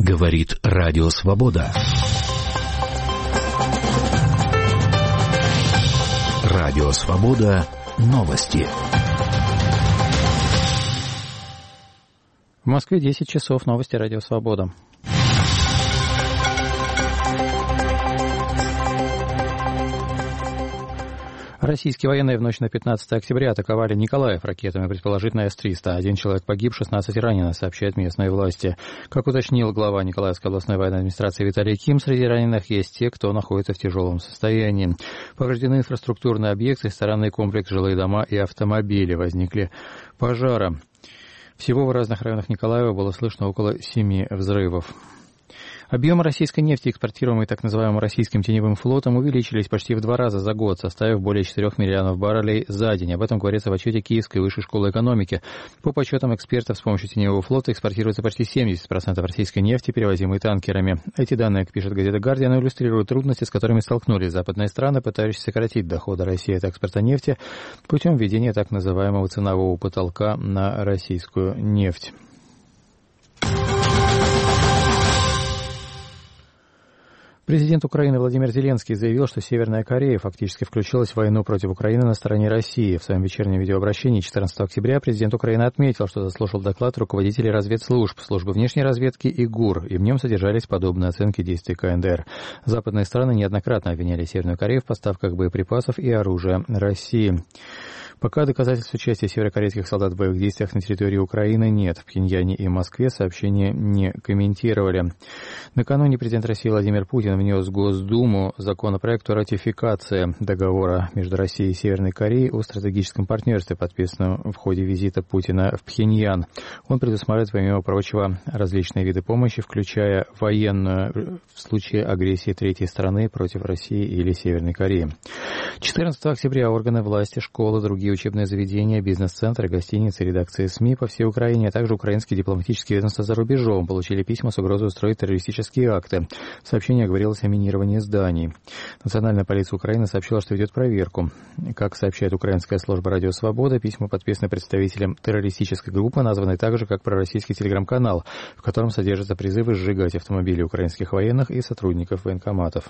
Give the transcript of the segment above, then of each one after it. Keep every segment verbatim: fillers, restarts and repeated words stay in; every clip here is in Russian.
Говорит Радио Свобода. Радио Свобода. Новости. В Москве десять часов. Новости Радио Свобода. Российские военные в ночь на пятнадцатое октября атаковали Николаев ракетами, предположительно эс триста. Один человек погиб, шестнадцать ранено, сообщают местные власти. Как уточнил глава Николаевской областной военной администрации Виталий Ким, среди раненых есть те, кто находится в тяжелом состоянии. Повреждены инфраструктурные объекты, ресторанный комплекс, жилые дома и автомобили. Возникли пожары. Всего в разных районах Николаева было слышно около семи взрывов. Объемы российской нефти, экспортируемой так называемым российским теневым флотом, увеличились почти в два раза за год, составив более четырёх миллионов баррелей за день. Об этом говорится в отчете Киевской высшей школы экономики. По подсчетам экспертов, с помощью теневого флота экспортируется почти семьдесят процентов российской нефти, перевозимой танкерами. Эти данные, как пишет газета «Гардиан», иллюстрируют трудности, с которыми столкнулись западные страны, пытающиеся сократить доходы России от экспорта нефти путем введения так называемого ценового потолка на российскую нефть. Президент Украины Владимир Зеленский заявил, что Северная Корея фактически включилась в войну против Украины на стороне России. В своем вечернем видеообращении четырнадцатого октября президент Украины отметил, что заслушал доклад руководителей разведслужб, службы внешней разведки и ГУР, и в нем содержались подобные оценки действий ка эн дэ эр. Западные страны неоднократно обвиняли Северную Корею в поставках боеприпасов и оружия России. Пока доказательств участия северокорейских солдат в боевых действиях на территории Украины нет. В Пхеньяне и Москве сообщения не комментировали. Накануне президент России Владимир Путин внес в Госдуму законопроект о ратификации договора между Россией и Северной Кореей о стратегическом партнерстве, подписанном в ходе визита Путина в Пхеньян. Он предусматривает, помимо прочего, различные виды помощи, включая военную в случае агрессии третьей страны против России или Северной Кореи. четырнадцатого октября органы власти, школы, другие учебные заведения, бизнес-центры, гостиницы, редакции СМИ по всей Украине, а также украинские дипломатические ведомства за рубежом получили письма с угрозой устроить террористические акты. В сообщении говорилось о минировании зданий. Национальная полиция Украины сообщила, что ведет проверку. Как сообщает украинская служба «Радио Свобода», письма подписаны представителем террористической группы, названной также как пророссийский телеграм-канал, в котором содержатся призывы сжигать автомобили украинских военных и сотрудников военкоматов.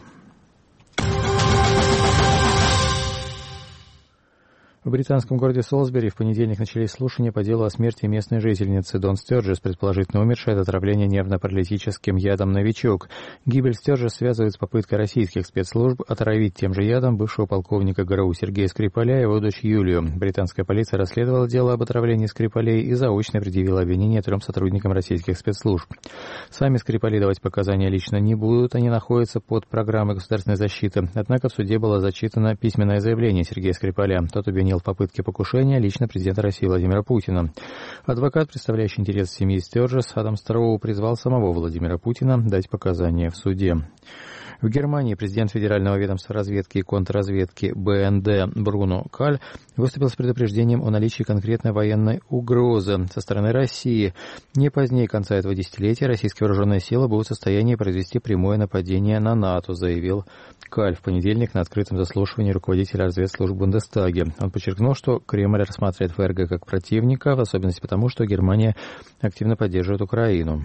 В британском городе Солсбери в понедельник начались слушания по делу о смерти местной жительницы Дон Стерджес, предположительно умершей от отравления нервно-паралитическим ядом «Новичок». Гибель Стерджес связывают с попыткой российских спецслужб отравить тем же ядом бывшего полковника ГРУ Сергея Скрипаля и его дочь Юлию. Британская полиция расследовала дело об отравлении Скрипалей и заочно предъявила обвинение трем сотрудникам российских спецслужб. Сами Скрипали давать показания лично не будут, они находятся под программой государственной защиты. Однако в суде было зачитано письменное заявление Сергея Скрипаля. Тот обвинил в попытке покушения лично президента России Владимира Путина. Адвокат, представляющий интересы семьи Стерджес, Адам Староу, призвал самого Владимира Путина дать показания в суде. В Германии президент Федерального ведомства разведки и контрразведки бэ эн дэ Бруно Каль выступил с предупреждением о наличии конкретной военной угрозы со стороны России. Не позднее конца этого десятилетия российские вооруженные силы будут в состоянии произвести прямое нападение на НАТО, заявил Каль в понедельник на открытом заслушивании руководителя разведслужб в Бундестаге. Он подчеркнул, что Кремль рассматривает эф эр гэ как противника, в особенности потому, что Германия активно поддерживает Украину.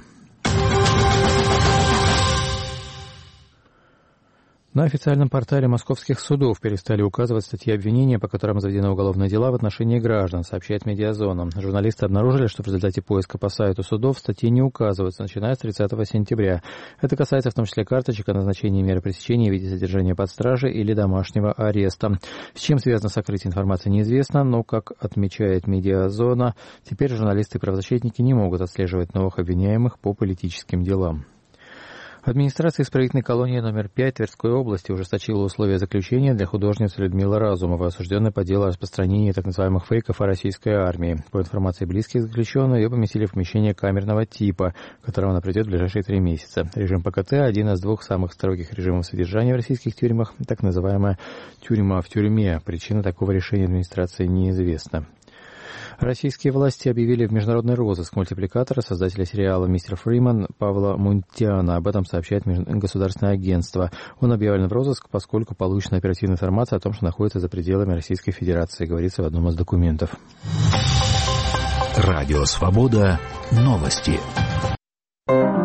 На официальном портале московских судов перестали указывать статьи обвинения, по которым заведены уголовные дела в отношении граждан, сообщает «Медиазона». Журналисты обнаружили, что в результате поиска по сайту судов статьи не указываются, начиная с тридцатого сентября. Это касается в том числе карточек о назначении меры пресечения в виде содержания под стражей или домашнего ареста. С чем связано сокрытие информации, неизвестно, но, как отмечает «Медиазона», теперь журналисты и правозащитники не могут отслеживать новых обвиняемых по политическим делам. Администрация исправительной колонии номер пять Тверской области ужесточила условия заключения для художницы Людмилы Разумовой, осужденной по делу о распространении так называемых фейков о российской армии. По информации близких заключенной, ее поместили в помещение камерного типа, в которое она придет в ближайшие три месяца. Режим пэ ка тэ – один из двух самых строгих режимов содержания в российских тюрьмах, так называемая «тюрьма в тюрьме». Причина такого решения администрации неизвестна. Российские власти объявили в международный розыск мультипликатора, создателя сериала «Мистер Фриман» Павла Мунтяна. Об этом сообщает государственное агентство. Он объявлен в розыск, поскольку получена оперативная информация о том, что находится за пределами Российской Федерации, говорится в одном из документов. Радио «Свобода». Новости.